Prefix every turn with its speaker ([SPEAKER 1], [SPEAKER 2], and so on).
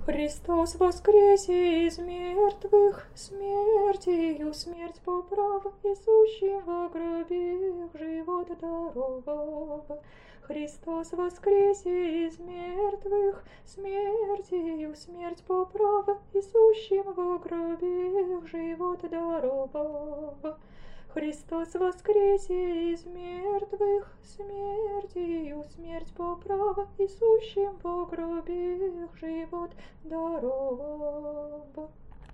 [SPEAKER 1] Христос воскресе из мертвых, смертью смерть поправ, и сущим во гробе живот даровав. Христос воскресе из мертвых, смертью смерть поправ, и сущим во гробе живот даровав. Христос воскресе из мертвых, смертью смерть поправ, и сущим во гробе живот даровав.